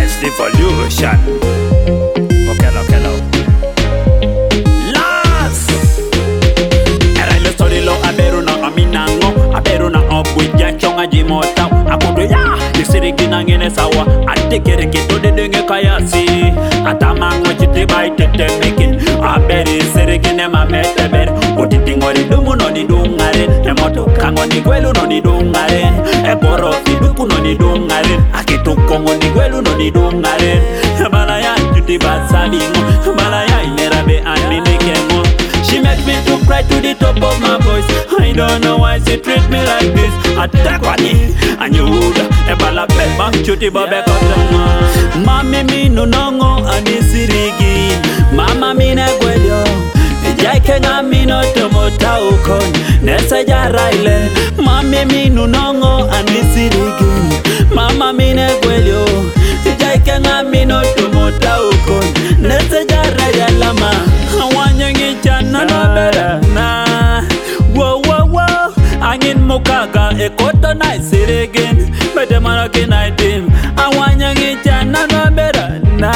Nice revolution. Okelo. Last. Era ile story lo aberu na aminango. Aberu na obwija chonga jimota. Akudo ya. Nisirigi na ngene sawa. Atekere kito de denge kayasi. Atamango chiti bai tete mekin. Aberi sirigi ne mamete beri. Utitingori dumu no ni dungare. Emoto kango ni gwelu no ni dungare. Eboro fiduku no ni dungare. Akitukongo ni gwelu no ni dungare. Balaya chuti basalingo. Balaya inerabe animekemo. She make me to cry to the top of my voice. I don't know why she treat me like this. Atakwani anyuda ebala beba chuti babe kotama. Mami mi nunongo anisirigi. Mama mi negwelyo. Jaike nga mi no tomota ukon. Nesa jaraile. Mami mi nunongo anisirigi. Mama mi negwelyo. Jaike nga mi no tomota ukon. Nesa jaraile lama. Awanyangi chana na bera na. Whoa. Angin mukaga ekoto na isirigin. Bede manaki na itim. Awanyangi chana na bera na.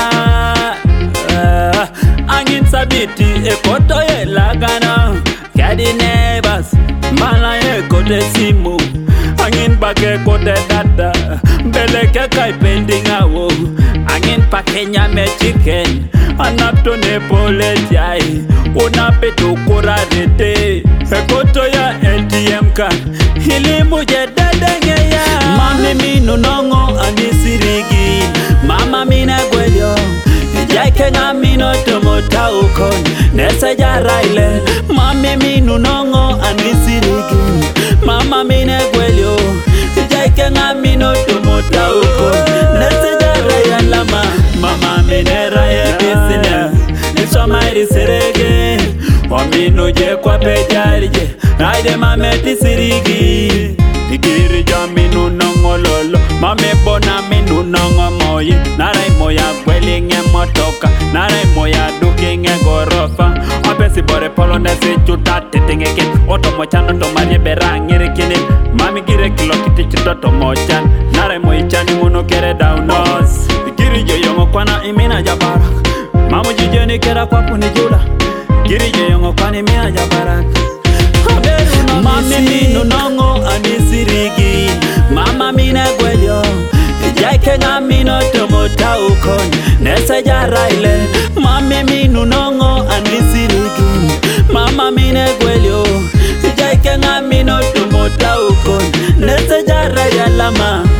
Angin sabiti ekoto ye lagana. Kadi neighbors mala ekote simu. Angin bage kote data. Beleke kai pending awo. Angin pakenya me chicken. Anapto ne pole jai. Unapetu kurarete. Ekoto ya ATM card. Hili muje dadenge ya. Mami mi nunongo anisirigi. Mama mi negwelyo. Jaike nga mi no tomota ukon. Nesa jaraile. Mami mi nunongo anisirigi. Mama mi negwelyo. Jaike nga mi no tomota ukon. Nesa jaraile lama. Mama mi neraye kisine. Nisomari sirigi. Wamino je kwa pejarije. Naide mame tisirigi. Igiri jaminu nongo lolo. Mame bona minu nongo moyi. Narai moya kweli nge motoka. Narai moya duki nge gorofa. Abesi bore polo nese chuta tetengeke. Oto mochano to marie berangiri kini. Mami gire kilo kiti chuto to mochan. Narai moyi chani muno kere daunos. Igiri je yongo kwana imina jabara. Mamu jijeni kera kwa punijula. Girije yongo kwani mina jabarak. Mami mi nunongo anisirigi. Mama mi negwelyo. Jaike nga mi no tomota ukon. Nesa jaraile. Mami mi nunongo anisirigi. Mama mi negwelyo. Jaike nga mi no tomota ukon. Nesa jaraile lama.